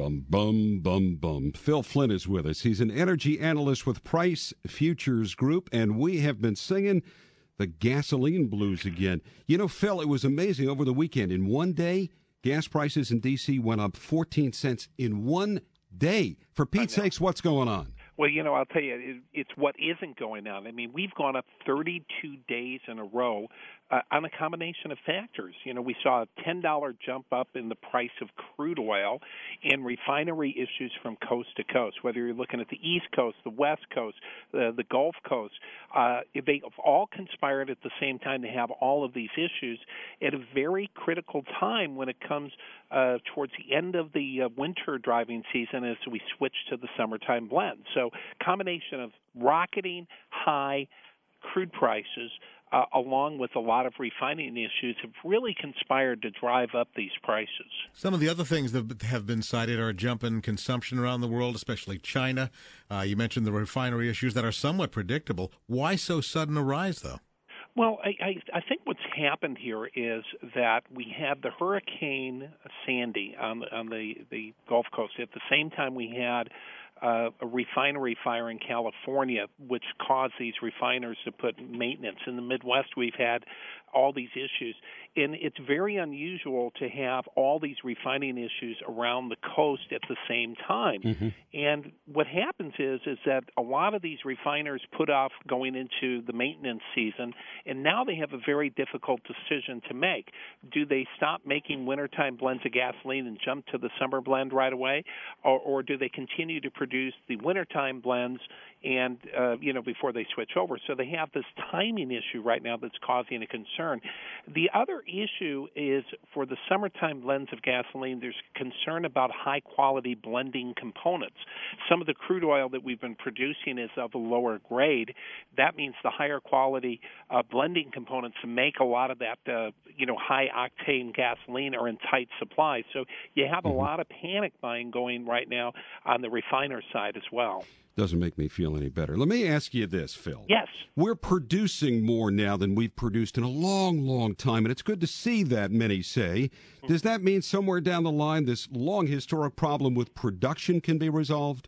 Bum, bum, bum, bum. Phil Flynn is with us. He's an energy analyst with Price Futures Group, and we have been singing the gasoline blues again. You know, Phil, it was amazing over the weekend. In one day, gas prices in D.C. went up 14 cents in one day. For Pete's sakes, what's going on? Well, you know, I'll tell you, it's what isn't going on. I mean, we've gone up 32 days in a row on a combination of factors. You know, we saw a $10 jump up in the price of crude oil and refinery issues from coast to coast, whether you're looking at the East Coast, the West Coast, the Gulf Coast. They have all conspired at the same time to have all of these issues at a very critical time when it comes towards the end of the winter driving season as we switch to the summertime blend. So combination of rocketing high crude prices along with a lot of refining issues have really conspired to drive up these prices. Some of the other things that have been cited are a jump in consumption around the world, especially China. You mentioned the refinery issues that are somewhat predictable. Why so sudden a rise, though? Well, I think what's happened here is that we had the Hurricane Sandy on the Gulf Coast. At the same time, we had a refinery fire in California, which caused these refiners to put maintenance. In the Midwest, we've had all these issues. And it's very unusual to have all these refining issues around the coast at the same time. Mm-hmm. And what happens is that a lot of these refiners put off going into the maintenance season, and now they have a very difficult decision to make. Do they stop making wintertime blends of gasoline and jump to the summer blend right away, or do they continue to produce the wintertime blends and before they switch over? So they have this timing issue right now that's causing a concern. The other issue is for the summertime blends of gasoline, there's concern about high-quality blending components. Some of the crude oil that we've been producing is of a lower grade. That means the higher quality blending components to make a lot of that high-octane gasoline are in tight supply. So you have a lot of panic buying going right now on the refiner side as well. Doesn't make me feel any better. Let me ask you this, Phil. Yes. We're producing more now than we've produced in a long, long time, and it's good to see that, many say. Does that mean somewhere down the line this long historic problem with production can be resolved?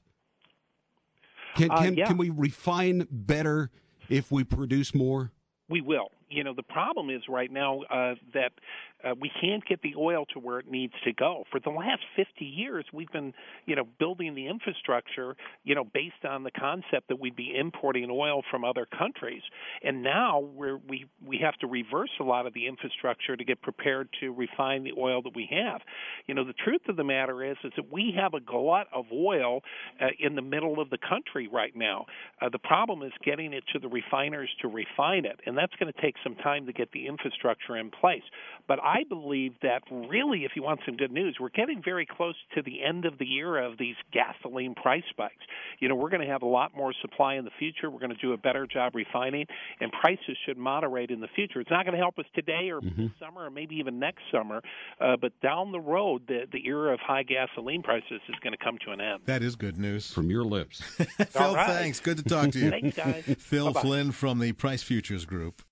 Can we refine better if we produce more? We will. You know, the problem is right now that we can't get the oil to where it needs to go. For the last 50 years, we've been, building the infrastructure, based on the concept that we'd be importing oil from other countries. And now we have to reverse a lot of the infrastructure to get prepared to refine the oil that we have. The truth of the matter is that we have a glut of oil in the middle of the country right now. The problem is getting it to the refiners to refine it, and that's going to take some time to get the infrastructure in place. But I believe that really, if you want some good news, we're getting very close to the end of the era of these gasoline price spikes. We're going to have a lot more supply in the future. We're going to do a better job refining, and prices should moderate in the future. It's not going to help us today or this summer or maybe even next summer, but down the road, the era of high gasoline prices is going to come to an end. That is good news. From your lips. Phil, thanks. Good to talk to you. Thanks, guys. Phil Bye-bye. Flynn from the Price Futures Group.